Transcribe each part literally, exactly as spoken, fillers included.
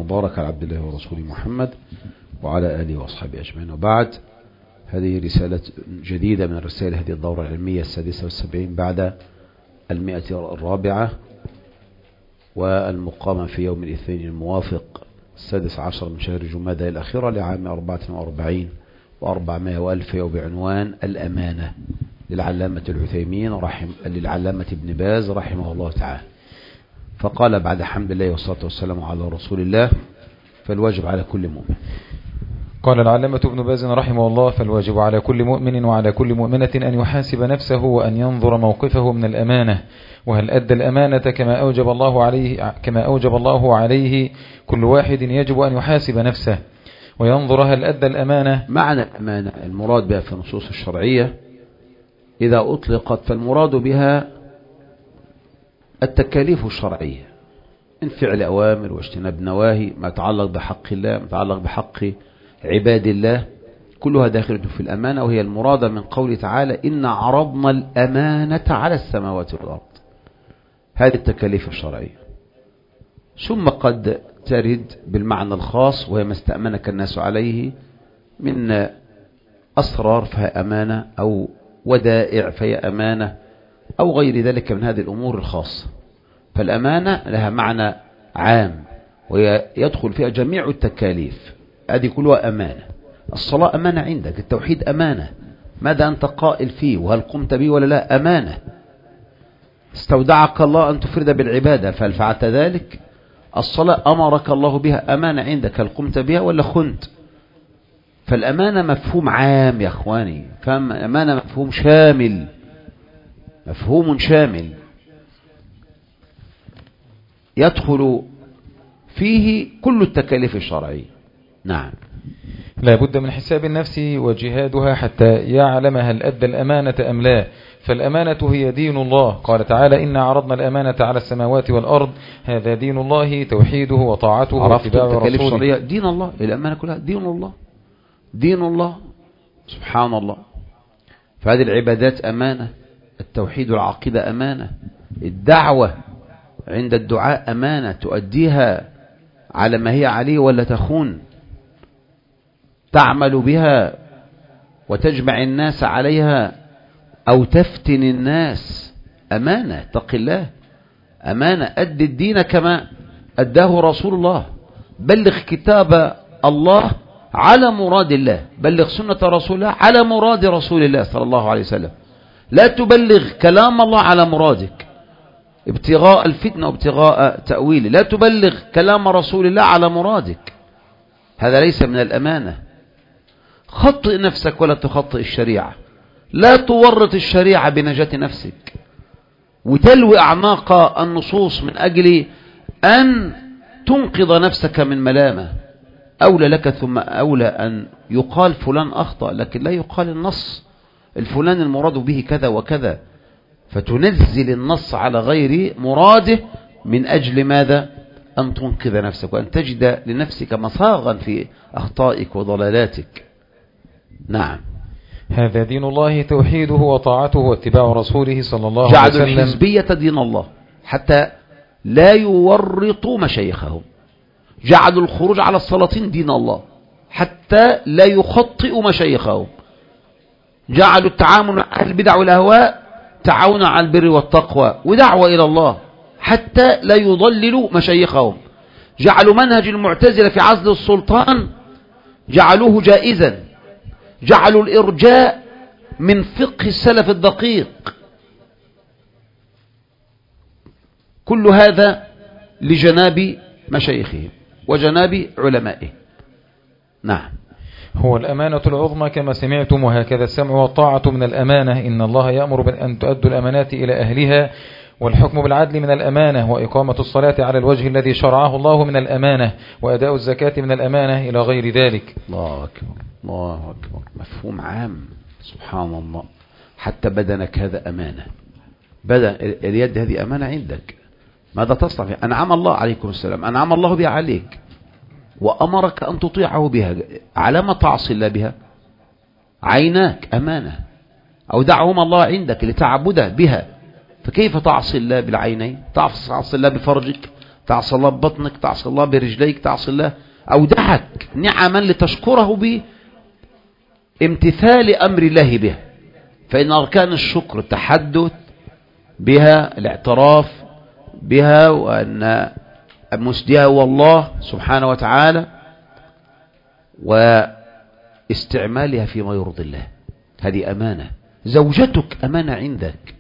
وبارك على عبد الله ورسوله محمد وعلى آله وأصحابه أجمعين. وبعد، هذه رسالة جديدة من رسائل هذه الدورة العلمية السادسة والسبعين بعد المئة الرابعة، والمقامة في يوم الاثنين الموافق السادس عشر من شهر جمادى الأخيرة لعام أربعة وأربعين وأربعمائة وألف، وبعنوان الأمانة للعلامة العثيمين رحم للعلامة ابن باز رحمه الله تعالى. فقال بعد حمد الله والصلاة والسلام على رسول الله: فالواجب على كل مؤمن. قال العلامة ابن باز رحمه الله: فالواجب على كل مؤمن وعلى كل مؤمنة أن يحاسب نفسه وأن ينظر موقفه من الأمانة، وهل أدى الأمانة كما أوجب الله عليه كما أوجب الله عليه. كل واحد يجب أن يحاسب نفسه وينظر هل أدى الأمانة. معنى الأمانة المراد بها في النصوص الشرعية إذا أطلقت فالمراد بها التكاليف الشرعية من فعل أوامر واجتناب نواهي، ما يتعلق بحق الله، ما يتعلق بحق عباد الله، كلها داخلة في الأمانة، وهي المراد من قوله تعالى: إن عرضنا الأمانة على السماوات والأرض. هذه التكاليف الشرعية. ثم قد ترد بالمعنى الخاص، وهي ما استأمنك الناس عليه من أسرار فهي أمانة، أو ودائع فهي أمانة، أو غير ذلك من هذه الأمور الخاصة. فالأمانة لها معنى عام ويدخل فيها جميع التكاليف، هذه كلها أمانة. الصلاة أمانة عندك، التوحيد أمانة، ماذا أنت قائل فيه وهل قمت به ولا لا؟ أمانة. استودعك الله أن تفرد بالعبادة فهل فعلت ذلك؟ الصلاة أمرك الله بها، أمانة عندك، هل قمت بها ولا خنت؟ فالأمانة مفهوم عام يا أخواني، فالأمانة مفهوم شامل، مفهوم شامل يدخل فيه كل التكاليف الشرعية. نعم. لا بد من حساب النفس وجهادها حتى يعلم هل أدى الأمانة أم لا، فالأمانة هي دين الله. قال تعالى: إنا عرضنا الأمانة على السماوات والأرض. هذا دين الله، توحيده وطاعته واتباع رسوله. دين الله، الأمانة كلها دين الله، دين الله سبحان الله. فهذه العبادات أمانة، التوحيد والعقيدة أمانة، الدعوة عند الدعاء أمانة، تؤديها على ما هي عليه ولا تخون، تعمل بها وتجمع الناس عليها أو تفتن الناس، أمانة. اتق الله، أمانة. أد الدين كما أداه رسول الله، بلغ كتاب الله على مراد الله، بلغ سنة رسول الله على مراد رسول الله صلى الله عليه وسلم. لا تبلغ كلام الله على مرادك ابتغاء الفتنة وابتغاء تأويله، لا تبلغ كلام رسول الله على مرادك، هذا ليس من الأمانة. خطئ نفسك ولا تخطئ الشريعة، لا تورط الشريعة بنجاة نفسك وتلوي أعناق النصوص من أجل أن تنقذ نفسك من ملامة. أولى لك ثم أولى أن يقال فلان أخطأ، لكن لا يقال النص الفلان المراد به كذا وكذا، فتنزل النص على غير مراده من أجل ماذا؟ أن تنقذ نفسك وأن تجد لنفسك مصاغا في أخطائك وضلالاتك. نعم. هذا دين الله، توحيده وطاعته واتباع رسوله صلى الله عليه وسلم. جعلوا الحزبية دين الله حتى لا يورطوا مشايخهم، جعلوا الخروج على السلاطين دين الله حتى لا يخطئوا مشايخهم، جعلوا التعامل مع أهل البدع والأهواء تعاون على البر والتقوى ودعوة إلى الله حتى لا يضللوا مشايخهم، جعلوا منهج المعتزلة في عزل السلطان جعلوه جائزا، جعلوا الإرجاء من فقه السلف الدقيق. كل هذا لجناب مشايخهم وجناب علمائهم. نعم. هو الأمانة العظمى كما سمعتم، وهكذا السمع والطاعة من الأمانة. إن الله يأمر بأن تؤدوا الأمانات إلى أهلها، والحكم بالعدل من الأمانة، وإقامة الصلاة على الوجه الذي شرعه الله من الأمانة، وأداء الزكاة من الأمانة، إلى غير ذلك. الله أكبر، الله أكبر. مفهوم عام سبحان الله. حتى بدنك هذا أمانة، بدن اليد هذه أمانة عندك، ماذا تصنع فيها؟ أنعم الله عليكم السلام، أنعم الله بها عليك وأمرك أن تطيعه بها، على ما تعصي الله بها؟ عيناك أمانة، أو دعهم الله عندك لتعبده بها، فكيف تعصي الله بالعينين؟ تعصي الله بفرجك، تعصي الله ببطنك، تعصي الله برجليك، تعصي الله أودعك نعما لتشكره به امتثال أمر الله به. فإن أركان الشكر التحدث بها، الاعتراف بها، وأن مسديها هو الله سبحانه وتعالى، واستعمالها فيما يرضي الله. هذه أمانة. زوجتك أمانة عندك،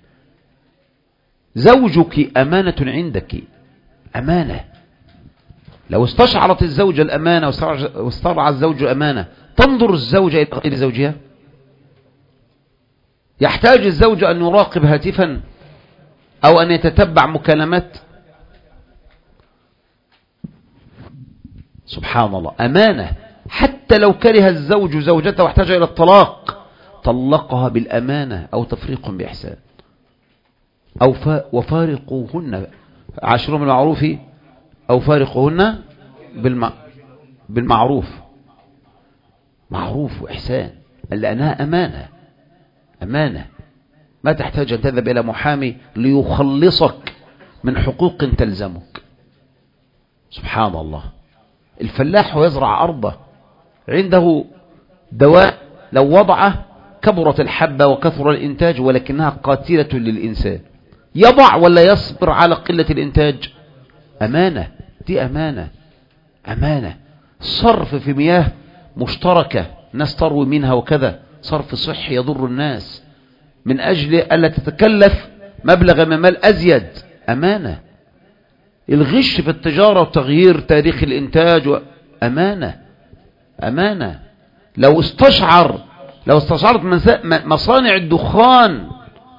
زوجك أمانة عندك، أمانة. لو استشعرت الزوجة الأمانة واسترعى الزوج الأمانة، تنظر الزوجة إلى غير زوجها؟ يحتاج الزوج أن يراقب هاتفا أو أن يتتبع مكالمات؟ سبحان الله، أمانة. حتى لو كره الزوج زوجته واحتاج إلى الطلاق، طلقها بالأمانة أو تفريق بإحسان، أو وفارقوهن، عاشروهن بالمعروف أو فارقوهن بالمع... بالمعروف، معروف وإحسان، لأنها أمانة. أمانة ما تحتاج أن تذهب إلى محامي ليخلصك من حقوق تلزمك. سبحان الله. الفلاح ويزرع أرضه عنده دواء لو وضعه كبرت الحبة وكثر الإنتاج، ولكنها قاتلة للإنسان، يضع ولا يصبر على قلة الإنتاج؟ أمانة. دي أمانة. أمانة. صرف في مياه مشتركة الناس تروي منها وكذا، صرف صحي يضر الناس من أجل ألا تتكلف مبلغ من المال أزيد، أمانة. الغش في التجارة وتغيير تاريخ الإنتاج و... أمانة. أمانة. لو استشعر لو استشعرت مصانع الدخان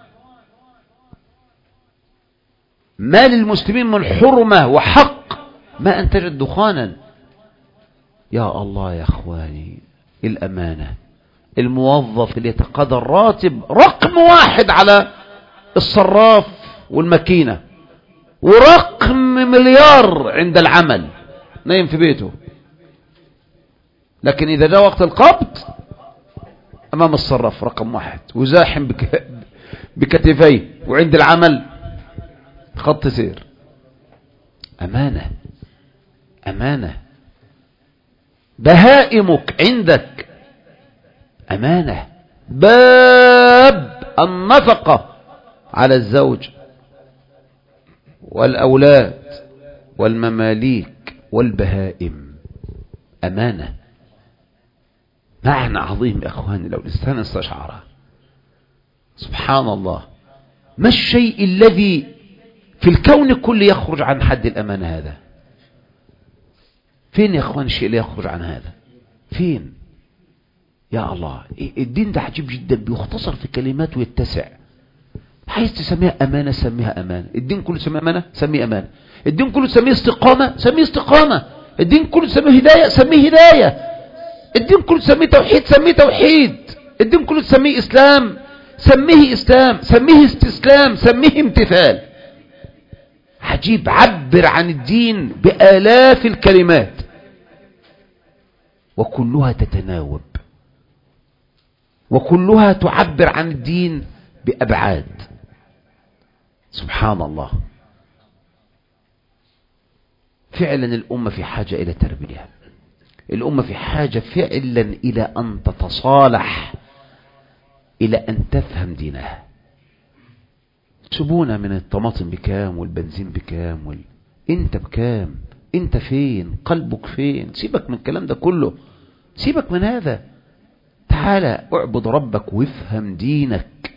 مال المسلمين من حرمة وحق ما أنتجت دخانا. يا الله يا أخواني، الأمانة. الموظف اللي يتقاضى الراتب رقم واحد على الصراف والماكينة، ورقم مليار عند العمل، نايم في بيته، لكن إذا جاء وقت القبض أمام الصراف رقم واحد وزاحم بك... بكتفيه، وعند العمل خط سير. أمانة. أمانة. بهائمك عندك أمانة. باب النفقة على الزوج والأولاد والمماليك والبهائم أمانة. معنى عظيم يا أخواني لو الإنسان استشعره. سبحان الله. ما الشيء الذي في الكون كله يخرج عن حد الأمانة هذا؟ فين يا أخوان الشيء اللي يخرج عن هذا؟ فين؟ يا الله، الدين ده عجيب جدا، بيختصر في كلمات ويتسع. عايز تسميها أمانة سميها أمانة. الدين كله سميه أمانة سميه أمانة. الدين كله سميه استقامة سميه استقامة. الدين كله سميه هداية سميه هداية. الدين كله سميه توحيد سميه توحيد. الدين كله سميه إسلام سميه إسلام، سميه استسلام سميه امتثال. عجيب، عبر عن الدين بآلاف الكلمات وكلها تتناوب، وكلها تعبر عن الدين بأبعاد. سبحان الله. فعلا الأمة في حاجة إلى تربية. الأمة في حاجة فعلا إلى أن تتصالح، إلى أن تفهم دينها. سبونا من الطماطم بكام والبنزين بكام وال... انت بكام؟ انت فين؟ قلبك فين؟ سيبك من الكلام ده كله، سيبك من هذا. تعالى اعبد ربك وافهم دينك،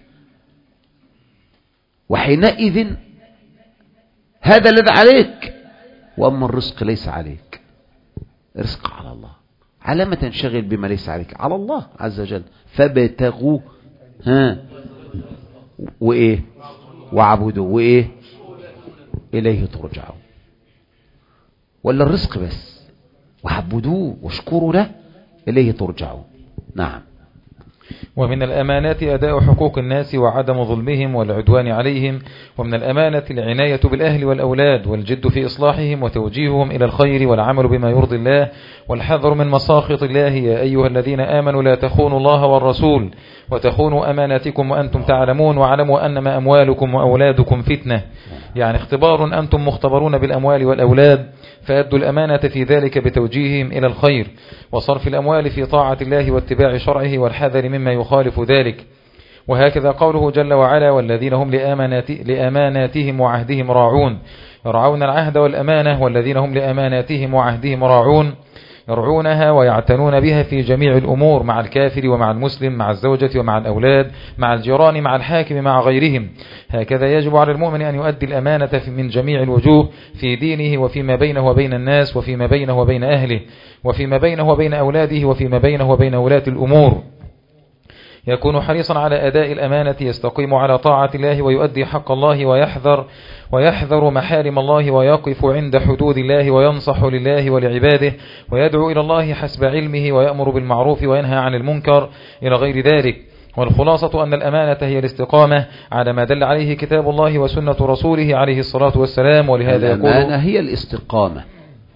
وحينئذ هذا الذي عليك. وأما الرزق ليس عليك، رزق على الله. على ما تنشغل بما ليس عليك؟ على الله عز وجل. فابتغوا ها وإيه وعبدوا وإيه إليه ترجعوا. ولا الرزق بس؟ وعبدوه واشكروا له إليه ترجعوا. نعم. ومن الأمانات أداء حقوق الناس وعدم ظلمهم والعدوان عليهم. ومن الأمانة العناية بالأهل والأولاد والجد في إصلاحهم وتوجيههم إلى الخير والعمل بما يرضي الله والحذر من مساخط الله. يا أيها الذين آمنوا لا تخونوا الله والرسول وتخونوا أماناتكم وأنتم تعلمون واعلموا أنما أموالكم وأولادكم فتنة يعني اختبار أنتم مختبرون بالأموال والأولاد، فأدوا الأمانة في ذلك بتوجيههم إلى الخير وصرف الأموال في طاعة الله واتباع شرعه والحذر مما يخالف ذلك. وهكذا قوله جل وعلا: والذين هم لأمانات لأماناتهم وعهدهم راعون، يرعون العهد والأمانة، والذين هم لأماناتهم وعهدهم راعون، يرعونها ويعتنون بها في جميع الأمور، مع الكافر ومع المسلم، مع الزوجة ومع الأولاد، مع الجيران، مع الحاكم، مع غيرهم. هكذا يجب على المؤمن أن يؤدي الأمانة من جميع الوجوه في دينه وفيما بينه وبين الناس، وفيما بينه وبين أهله، وفيما بينه وبين أولاده، وفيما بينه وبين ولاة الأمور. يكون حريصا على أداء الأمانة، يستقيم على طاعة الله ويؤدي حق الله، ويحذر ويحذر محارم الله، ويقف عند حدود الله، وينصح لله ولعباده، ويدعو إلى الله حسب علمه، ويأمر بالمعروف وينهى عن المنكر إلى غير ذلك. والخلاصة أن الأمانة هي الاستقامة على ما دل عليه كتاب الله وسنة رسوله عليه الصلاة والسلام. ولهذا يقول: الأمانة هي الاستقامة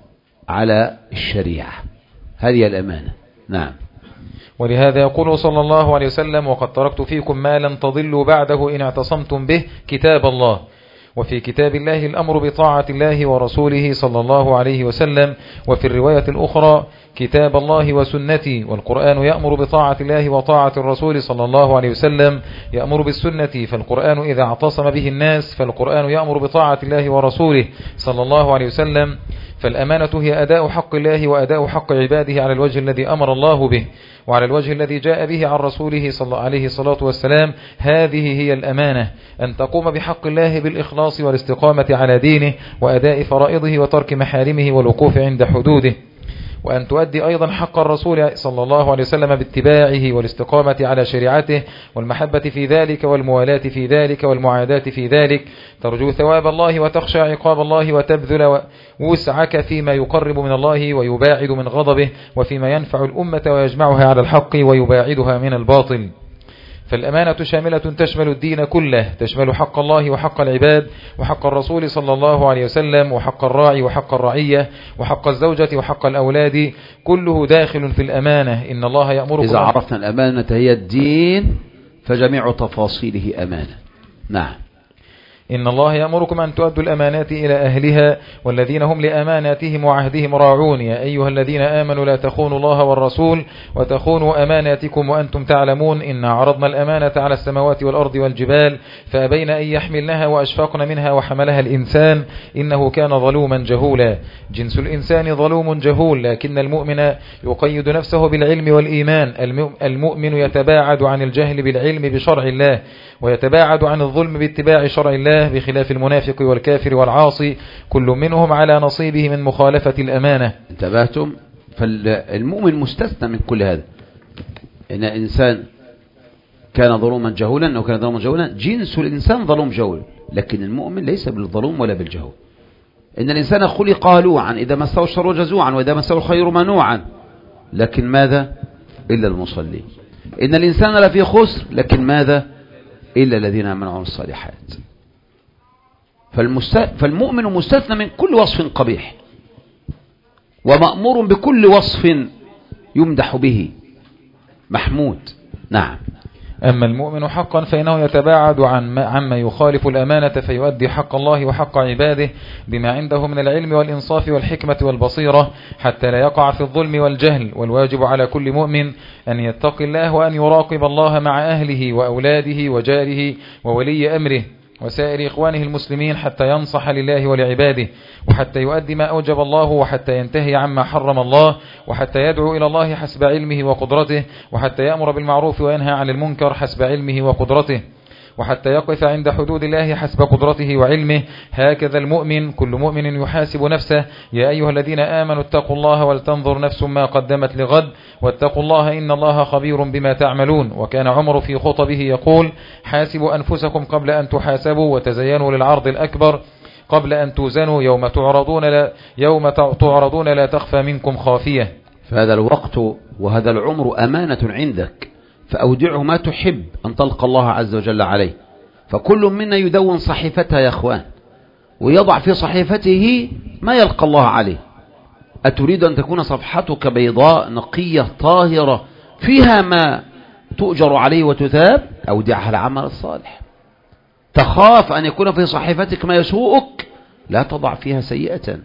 على الشريعة، هذه الأمانة. نعم. ولهذا يقول صلى الله عليه وسلم: وقد تركت فيكم ما لن تضلوا بعده إن اعتصمتم به، كتاب الله. وفي كتاب الله الأمر بطاعة الله ورسوله صلى الله عليه وسلم. وفي الرواية الأخرى: كتاب الله وسنتي. والقرآن يأمر بطاعة الله وطاعة الرسول صلى الله عليه وسلم، يأمر بالسنة. فالقرآن إذا اعتصم به الناس فالقرآن يأمر بطاعة الله ورسوله صلى الله عليه وسلم. فالأمانة هي أداء حق الله وأداء حق عباده على الوجه الذي أمر الله به، وعلى الوجه الذي جاء به عن رسوله صلى الله عليه الصلاة والسلام. هذه هي الأمانة، أن تقوم بحق الله بالإخلاص والاستقامة على دينه، وأداء فرائضه، وترك محارمه، والوقوف عند حدوده. وأن تؤدي أيضا حق الرسول صلى الله عليه وسلم باتباعه والاستقامة على شريعته، والمحبة في ذلك، والموالاة في ذلك، والمعاداة في ذلك. ترجو ثواب الله وتخشى عقاب الله، وتبذل وسعك فيما يقرب من الله ويباعد من غضبه، وفيما ينفع الأمة ويجمعها على الحق ويباعدها من الباطل. فالأمانة شاملة تشمل الدين كله، تشمل حق الله وحق العباد، وحق الرسول صلى الله عليه وسلم، وحق الراعي وحق الرعية، وحق الزوجة وحق الأولاد، كله داخل في الأمانة. إن الله يأمركم. إذا عرفنا الأمانة هي الدين فجميع تفاصيله أمانة. نعم. إن الله يأمركم أن تؤدوا الأمانات إلى أهلها، والذين هم لأماناتهم وعهدهم راعون. يا أيها الذين آمنوا لا تخونوا الله والرسول وتخونوا أماناتكم وأنتم تعلمون. إنا عرضنا الأمانة على السماوات والأرض والجبال فأبين أن يحملنها وأشفقن منها وحملها الإنسان إنه كان ظلوما جهولا. جنس الإنسان ظلوم جهول، لكن المؤمن يقيد نفسه بالعلم والإيمان. المؤمن يتباعد عن الجهل بالعلم بشرع الله، ويتباعد عن الظلم باتباع شرع الله، بخلاف المنافق والكافر والعاصي، كل منهم على نصيبه من مخالفة الأمانة. انتبهتم؟ فالمؤمن مستثنى من كل هذا. إن الإنسان كان ظلوما جهولا أو كان ظلوما جهولا، جنس الإنسان ظلوم جهول، لكن المؤمن ليس بالظلوم ولا بالجهول. إن الإنسان خلق هلوعا، إذا مسه الشر جزوعا، وإذا مسه الخير منوعا، لكن ماذا؟ إلا المصلين. إن الإنسان لفي خسر، لكن ماذا؟ إلا الذين آمنوا وعملوا الصالحات. فالمؤمن مستثنى من كل وصف قبيح، ومأمور بكل وصف يمدح به محمود. نعم. أما المؤمن حقا فإنه يتباعد عن عما يخالف الأمانة، فيؤدي حق الله وحق عباده بما عنده من العلم والإنصاف والحكمة والبصيرة، حتى لا يقع في الظلم والجهل. والواجب على كل مؤمن أن يتقي الله وأن يراقب الله مع أهله وأولاده وجاره وولي أمره وسائر إخوانه المسلمين، حتى ينصح لله ولعباده، وحتى يؤدي ما أوجب الله، وحتى ينتهي عما حرم الله، وحتى يدعو إلى الله حسب علمه وقدرته، وحتى يأمر بالمعروف وينهى عن المنكر حسب علمه وقدرته، وحتى يقف عند حدود الله حسب قدرته وعلمه. هكذا المؤمن. كل مؤمن يحاسب نفسه. يا أيها الذين آمنوا اتقوا الله ولتنظر نفس ما قدمت لغد واتقوا الله إن الله خبير بما تعملون. وكان عمر في خطبه يقول: حاسبوا أنفسكم قبل أن تحاسبوا، وتزينوا للعرض الأكبر قبل أن توزنوا، يوم تعرضون لا, يوم تعرضون لا تخفى منكم خافية. فهذا الوقت وهذا العمر أمانة عندك، فأودعه ما تحب أن تلقى الله عز وجل عليه. فكل منا يدون صحيفتها يا أخوان، ويضع في صحيفته ما يلقى الله عليه. أتريد أن تكون صفحتك بيضاء نقية طاهرة فيها ما تؤجر عليه وتثاب؟ أودعها العمل الصالح. تخاف أن يكون في صحيفتك ما يسوءك لا تضع فيها سيئة.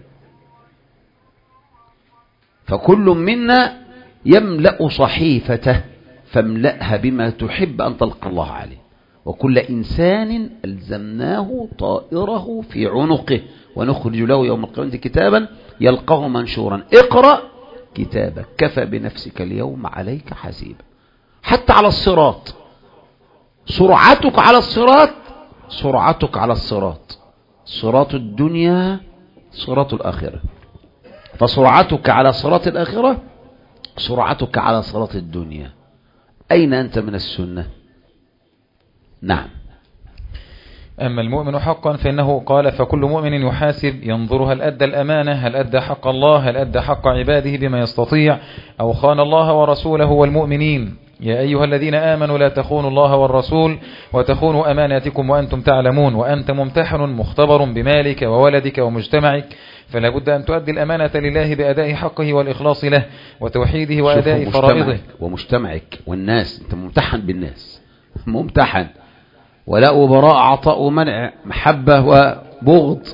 فكل منا يملأ صحيفته فاملأها بما تحب أن تلقى الله عليه. وكل إنسان ألزمناه طائره في عنقه ونخرج له يوم القيامة كتابا يلقاه منشورا اقرأ كتابك كفى بنفسك اليوم عليك حسيبا. حتى على الصراط، سرعتك على الصراط سرعتك على الصراط، صراط الدنيا صراط الآخرة، فسرعتك على صراط الآخرة سرعتك على صراط الدنيا. أين أنت من السنة؟ نعم. أما المؤمن حقا فإنه قال فكل مؤمن يحاسب ينظر هل أدى الأمانة، هل أدى حق الله، هل أدى حق عباده بما يستطيع، أو خان الله ورسوله والمؤمنين. يا أيها الذين آمنوا لا تخونوا الله والرسول وتخونوا أماناتكم وأنتم تعلمون وأنت ممتحن مختبر بمالك وولدك ومجتمعك، فلا بد أن تؤدي الأمانة لله بأداء حقه والإخلاص له وتوحيده وأداء فرائضه. ومجتمعك والناس، أنت ممتحن بالناس، ممتحن، ولا وبراء عطاء ومنع، محبة وبغض،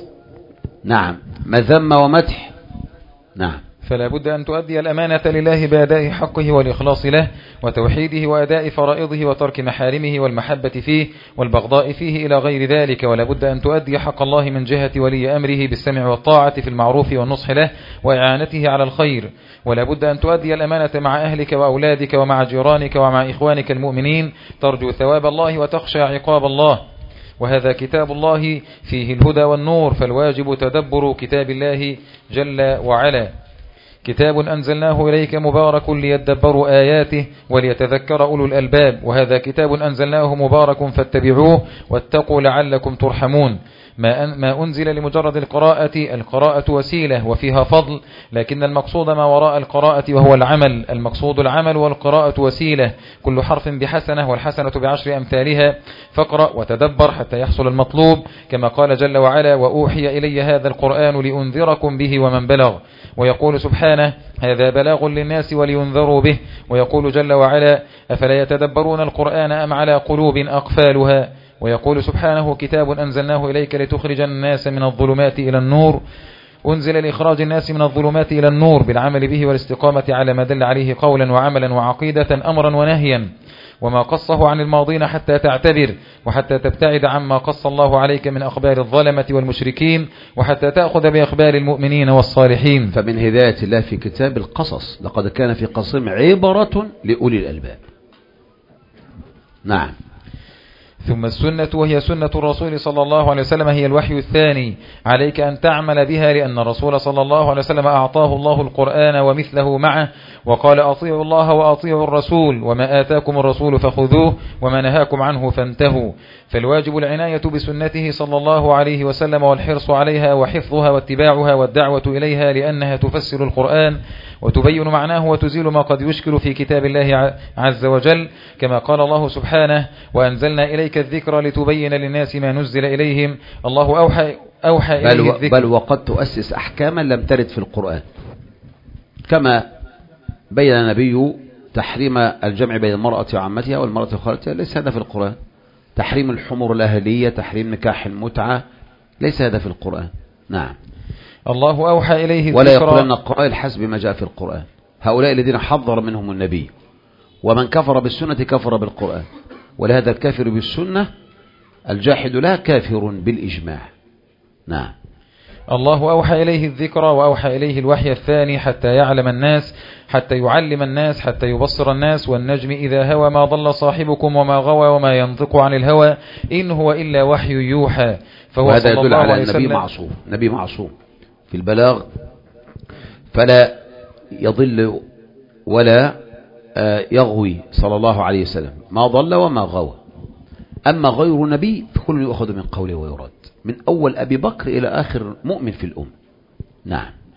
نعم، مذمة ومدح، نعم. فلا بد أن تؤدي الأمانة لله بأداء حقه والإخلاص له وتوحيده وأداء فرائضه وترك محارمه والمحبة فيه والبغضاء فيه إلى غير ذلك. ولا بد أن تؤدي حق الله من جهة ولي أمره بالسمع والطاعة في المعروف والنصح له وإعانته على الخير. ولا بد أن تؤدي الأمانة مع أهلك وأولادك ومع جيرانك ومع إخوانك المؤمنين ترجو ثواب الله وتخشى عقاب الله. وهذا كتاب الله فيه الهدى والنور، فالواجب تدبر كتاب الله جل وعلا. كتاب أنزلناه إليك مبارك ليدبروا آياته وليتذكر أولو الألباب. وهذا كتاب أنزلناه مبارك فاتبعوه واتقوا لعلكم ترحمون. ما ما أنزل لمجرد القراءة، القراءة وسيلة وفيها فضل، لكن المقصود ما وراء القراءة وهو العمل. المقصود العمل والقراءة وسيلة، كل حرف بحسنة والحسنة بعشر أمثالها، فاقرأ وتدبر حتى يحصل المطلوب، كما قال جل وعلا وأوحي إلي هذا القرآن لأنذركم به ومن بلغ. ويقول سبحانه هذا بلاغ للناس ولينذروا به. ويقول جل وعلا أفلا يتدبرون القرآن أم على قلوب أقفالها. ويقول سبحانه كتاب أنزلناه إليك لتخرج الناس من الظلمات إلى النور. أنزل لإخراج الناس من الظلمات إلى النور بالعمل به والاستقامة على ما دل عليه قولا وعملا وعقيدة أمرا ونهيا، وما قصه عن الماضين حتى تعتبر وحتى تبتعد عما قص الله عليك من أخبار الظلمة والمشركين وحتى تأخذ بأخبار المؤمنين والصالحين. فمن هداية الله في كتاب القصص لقد كان في قصصهم عبرة لأولي الألباب. نعم. ثم السنة وهي سنة الرسول صلى الله عليه وسلم هي الوحي الثاني، عليك أن تعمل بها لأن الرسول صلى الله عليه وسلم أعطاه الله القرآن ومثله معه وقال أطيعوا الله وأطيعوا الرسول وما آتاكم الرسول فخذوه وما نهاكم عنه فانتهوا. فالواجب العناية بسنته صلى الله عليه وسلم والحرص عليها وحفظها واتباعها والدعوة إليها لأنها تفسر القرآن وتبين معناه وتزيل ما قد يشكل في كتاب الله عز وجل، كما قال الله سبحانه وأنزلنا إليك الذكر لتبين للناس ما نزل إليهم. الله أوحى, أوحى إليه بل, الذكر بل وقد تؤسس أحكاما لم ترد في القرآن، كما بين النبي تحريم الجمع بين المرأة وعمتها والمرأة وخالتها، ليس هذا في القرآن. تحريم الحمر الأهلية، تحريم نكاح المتعة، ليس هذا في القرآن. نعم. الله أوحى إليه الذكر. ولا يقولن قائل حسب ما جاء في القرآن. هؤلاء الذين حضر منهم النبي، ومن كفر بالسنة كفر بالقرآن، ولهذا الكافر بالسنة الجاحد لها كافر بالإجماع. نعم. الله أوحى إليه الذكر وأوحى إليه الوحي الثاني حتى يعلم الناس، حتى يعلم الناس، حتى يبصر الناس. والنجم إذا هوى ما ضل صاحبكم وما غوى وما ينطق عن الهوى إن هو إلا وحي يوحى. فهو وهذا يدل على النبي معصوم، نبي معصوم في البلاغ، فلا يضل ولا يغوي صلى الله عليه وسلم، ما ضل وما غوى. أما غير نبي فكل يأخذ من قوله ويرد، من أول أبي بكر إلى آخر مؤمن في الأمة. نعم.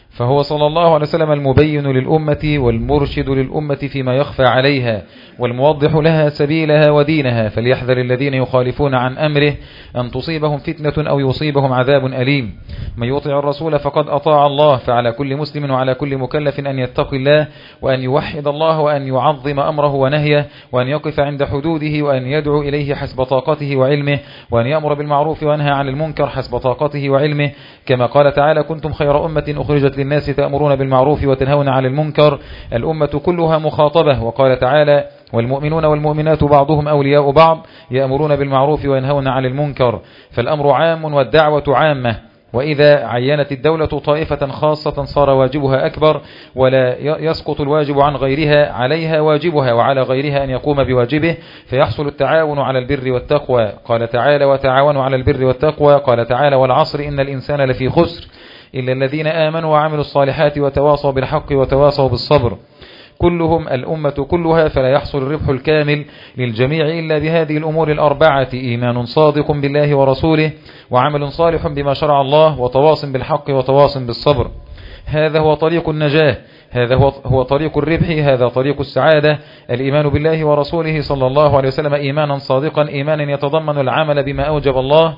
فهو صلى الله عليه وسلم المبين للأمة والمرشد للأمة فيما يخفى عليها والموضح لها سبيلها ودينها، فليحذر الذين يخالفون عن أمره أن تصيبهم فتنة أو يصيبهم عذاب أليم. من يطع الرسول فقد أطاع الله، فعلى كل مسلم وعلى كل مكلف أن يتقي الله وأن يوحد الله وأن يعظم أمره ونهيه وأن يقف عند حدوده وأن يدعو إليه حسب طاقته وعلمه وأن يأمر بالمعروف وينهى عن المنكر حسب طاقته وعلمه، كما قال تعالى: كنتم خير أمة أخرجت للناس تأمرون بالمعروف وتنهون عن المنكر. الأمة كلها مخاطبة. وقال تعالى: والمؤمنون والمؤمنات بعضهم أولياء بعض يأمرون بالمعروف وينهون عن المنكر. فالأمر عام والدعوة عامة، وإذا عينت الدولة طائفة خاصة صار واجبها أكبر، ولا يسقط الواجب عن غيرها، عليها واجبها وعلى غيرها أن يقوم بواجبه، فيحصل التعاون على البر والتقوى. قال تعالى: وتعاونوا على البر والتقوى. قال تعالى: والعصر إن الإنسان لفي خسر إلا الذين آمنوا وعملوا الصالحات وتواصوا بالحق وتواصوا بالصبر. كلهم الأمة كلها، فلا يحصل الربح الكامل للجميع إلا بهذه الأمور الأربعة: إيمان صادق بالله ورسوله، وعمل صالح بما شرع الله، وتواص بالحق وتواص بالصبر. هذا هو طريق النجاة، هذا هو, هو طريق الربح، هذا طريق السعادة. الإيمان بالله ورسوله صلى الله عليه وسلم إيمانا صادقا، إيمانا يتضمن العمل بما أوجب الله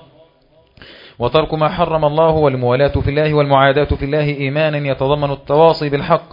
وترك ما حرم الله، والموالاة في الله والمعاداة في الله، إيمانا يتضمن التواصي بالحق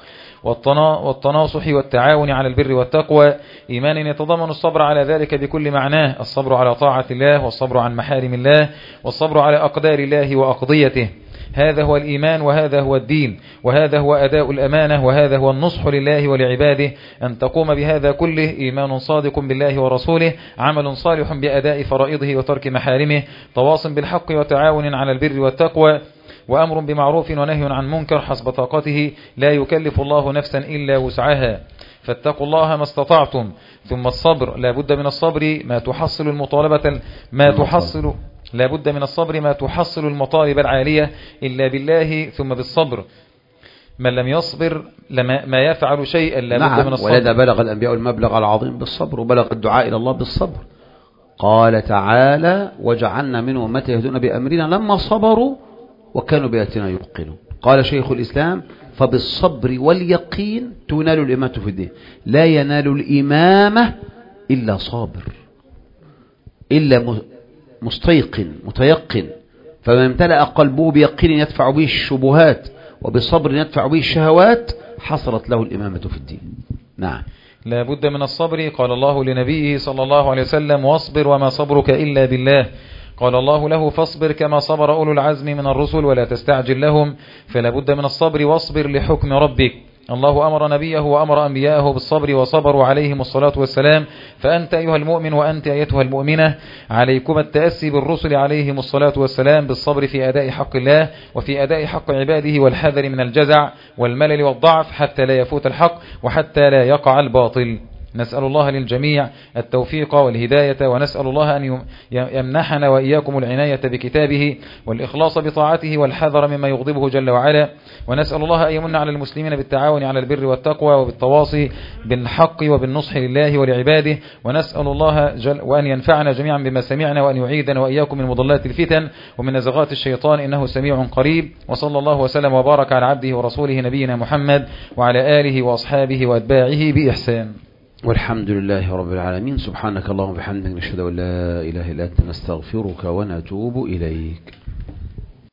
والتناصح والتعاون على البر والتقوى، إيمانا يتضمن الصبر على ذلك بكل معناه: الصبر على طاعة الله، والصبر عن محارم الله، والصبر على أقدار الله وأقضيته. هذا هو الإيمان، وهذا هو الدين، وهذا هو أداء الأمانة، وهذا هو النصح لله ولعباده، أن تقوم بهذا كله: إيمان صادق بالله ورسوله، عمل صالح بأداء فرائضه وترك محارمه، تواص بالحق وتعاون على البر والتقوى، وأمر بمعروف ونهي عن منكر حسب طاقته، لا يكلف الله نفسا إلا وسعها، فاتقوا الله ما استطعتم. ثم الصبر، لا بد من الصبر ما تحصل المطالبة ما تحصل لا بد من الصبر ما تحصل المطالب العالية إلا بالله، ثم بالصبر. من لم يصبر لما ما يفعل شيئا، لا بد نعم من الصبر. ولذا بلغ الأنبياء المبلغ العظيم بالصبر، وبلغ الدعاء إلى الله بالصبر. قال تعالى: وجعلنا منهم أمة يهدون بأمرنا لما صبروا وكانوا بآياتنا يوقنون. قال شيخ الإسلام: فبالصبر واليقين تنال الإمامة في الدين. لا ينال الإمامة إلا صابر، إلا مستيقن متيقن. فمن امتلأ قلبه بيقين يدفع به الشبهات وبصبر يدفع به الشهوات حصلت له الإمامة في الدين. نعم، لا بد من الصبر. قال الله لنبيه صلى الله عليه وسلم: واصبر وما صبرك إلا بالله. قال الله له: فاصبر كما صبر أولو العزم من الرسل ولا تستعجل لهم. فلا بد من الصبر، واصبر لحكم ربك. الله أمر نبيه وأمر أنبياءه بالصبر وصبروا عليهم الصلاة والسلام. فأنت أيها المؤمن وأنت أيتها المؤمنة عليكم التأسي بالرسل عليهم الصلاة والسلام بالصبر في أداء حق الله وفي أداء حق عباده، والحذر من الجزع والملل والضعف حتى لا يفوت الحق وحتى لا يقع الباطل. نسأل الله للجميع التوفيق والهداية، ونسأل الله أن يمنحنا وإياكم العناية بكتابه والإخلاص بطاعته والحذر مما يغضبه جل وعلا، ونسأل الله أن يمن على المسلمين بالتعاون على البر والتقوى وبالتواصي بالحق وبالنصح لله ولعباده، ونسأل الله جل وأن ينفعنا جميعا بما سمعنا، وأن يعيدنا وإياكم من مضلات الفتن ومن نزغات الشيطان، إنه سميع قريب. وصلى الله وسلم وبارك على عبده ورسوله نبينا محمد وعلى آله وأصحابه وأتباعه بإحسان. والحمد لله رب العالمين. سبحانك اللهم وبحمدك، نشهد أن لا إله إلا أنت، نستغفرك ونتوب إليك.